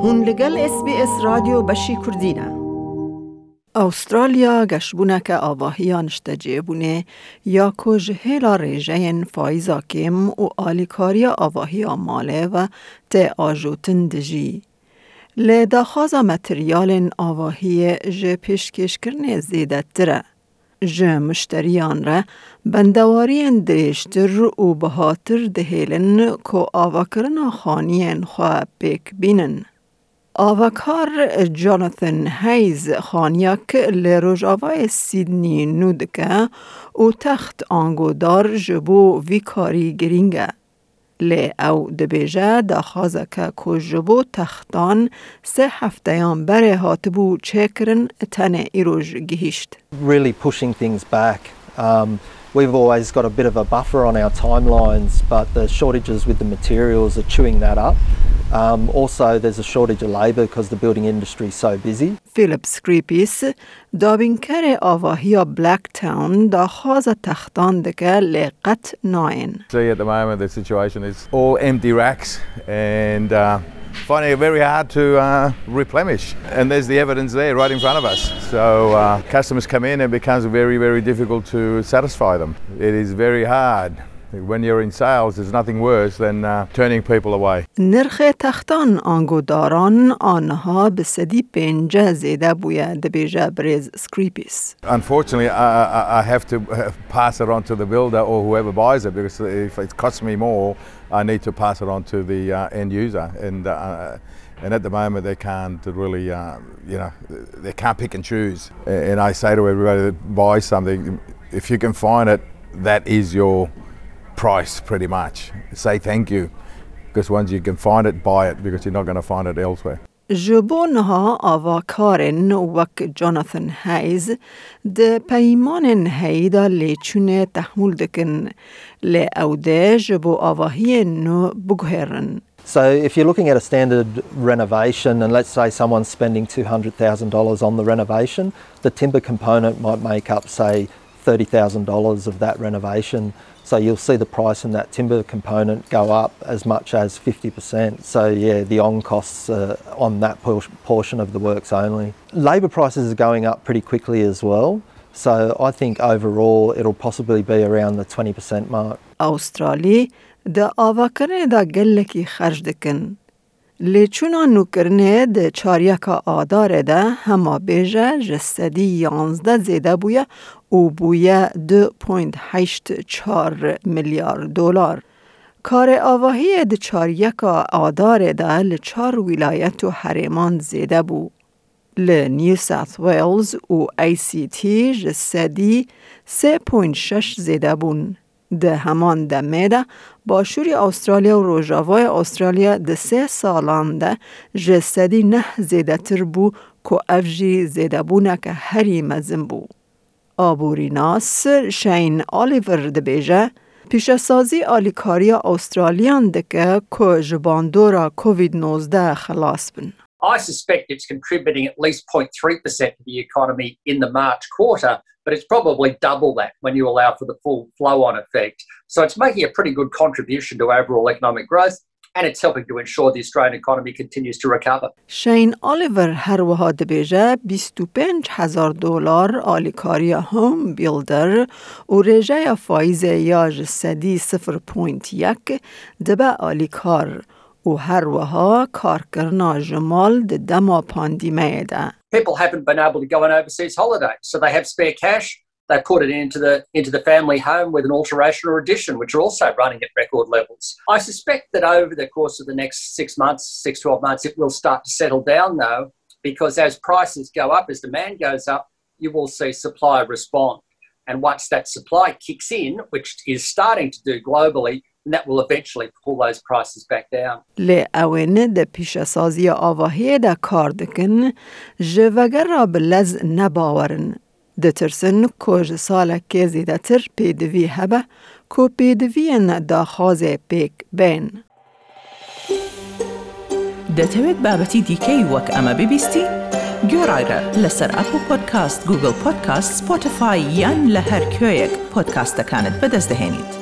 هون لگل SBS رادیو بشی کردینه. استرالیا گشبونه که آواهیان اشتجیبونه یا کج هیلا ریجین فایزا کم و آلیکاریا آواهیا ماله و تی آجوتن دجی. لداخازا متریال آواهی جه پیشکش کرنه زیده تره. جه مشتریان را بندوارین دریشتر و بهاتر دهیلن که آواکرنا خانین خواه پیک بینن. آواکار جاناتhan هیز خانیاک لروجاوای سیدنی نودکه و تخت آنگودار جبو ویکاری گرینگه. لی او دبیجه داخازه که جبو تختان 3 هفتهان بره هاتبو چکرن تنه ایروژ گهیشت. Really pushing things back. We've always got a bit of a buffer on our timelines, but the shortages with the materials are chewing that up. Also, there's a shortage of labour because the building industry is so busy. Philip Scripis, دابینکر آواهی Blacktown داخاز تختان دکه لقت ناین. See, at the moment the situation is all empty racks and finding it very hard to replenish. And there's the evidence there right in front of us. So customers come in and it becomes very, very difficult to satisfy them. It is very hard. When you're in sales, there's nothing worse than turning people away. نرخ تختان آنگوداران آنها به سدی 5 زیده بویه دبیجه بریز سکریپیس. Unfortunately, I have to pass it on to the builder or whoever buys it because if it costs me more, I need to pass it on to the end user. And at the moment, they can't really, they can't pick and choose. And I say to everybody that buys something, if you can find it, that is your price pretty much. Say thank you because once you can find it, buy it because you're not going to find it elsewhere. جبونها آواکارن وک جاناتhan هیز ده پیمان هیدا لیچونه تحمل دکن لی او ده جبو آواهی نو بگهرن. So if you're looking at a standard renovation and let's say someone's spending $200,000 on the renovation, the timber component might make up, say, $30,000 of that renovation. So you'll see the price in that timber component go up as much as 50%. So yeah, the on costs on that portion of the works only. Labour prices are going up pretty quickly as well. So I think overall it'll possibly be around the 20% mark. Australia da avakane da gelleki kharj dikin. لیچونا نوکرنه ده چاریکا آداره ده هما بیجه جسدی 11 زیده بویه و بویه 2.84 میلیارد دلار. کار آواهی ده چاریکا آداره ده لچار ولایت و حریمان زیده بو. نیو ساوت ویلز و ACT جسدی 3.6 زیده بون. ده همان دمه ده باشوری استرالیا و روژاوای استرالیا ده 3 سالان ده جسدی 9 زیده تر بو که افجی زیده بونه که هری مزم بو. آبوری ناس شین آلیور ده بیجه پیش سازی آلیکاریا استرالیان ده که جباندورا کووید-19 خلاص بن. I suspect it's contributing at least 0.3% to the economy in the March quarter, but it's probably double that when you allow for the full flow-on effect. So it's making a pretty good contribution to overall economic growth, and it's helping to ensure the Australian economy continues to recover. شین آلیور هر وها دبیجه $25,000 آلیکاریا هوم بیلدر و رجای فایزه یا جسدی 0.1 دبه آلیکار و هر وها کار کرنا جمال ده دما پاندیمه ده. People haven't been able to go on overseas holidays, so they have spare cash. They put it into the family home with an alteration or addition, which are also running at record levels. I suspect that over the course of the next 12 months, it will start to settle down though, because as prices go up, as demand goes up, you will see supply respond. And once that supply kicks in, which is starting to do globally, and that will eventually pull those prices back down. لی اوین ده پیش سازی آواهی ده کار دکن جوگر را بلز نباورن. ده ترسن کج سال که زیده تر پیدوی هبه که پیدوی داخاز پیک بین. دەتەوێت بابەتی دیکەی وەک ئەمە ببیستی؟ گۆڕایرە لەسەر ئەپل پۆدکاست، گوگل پۆدکاست، سپۆتیفای یان لە هەر کوێیەک پۆدکاستەکانت بەدەست دەهێنیت.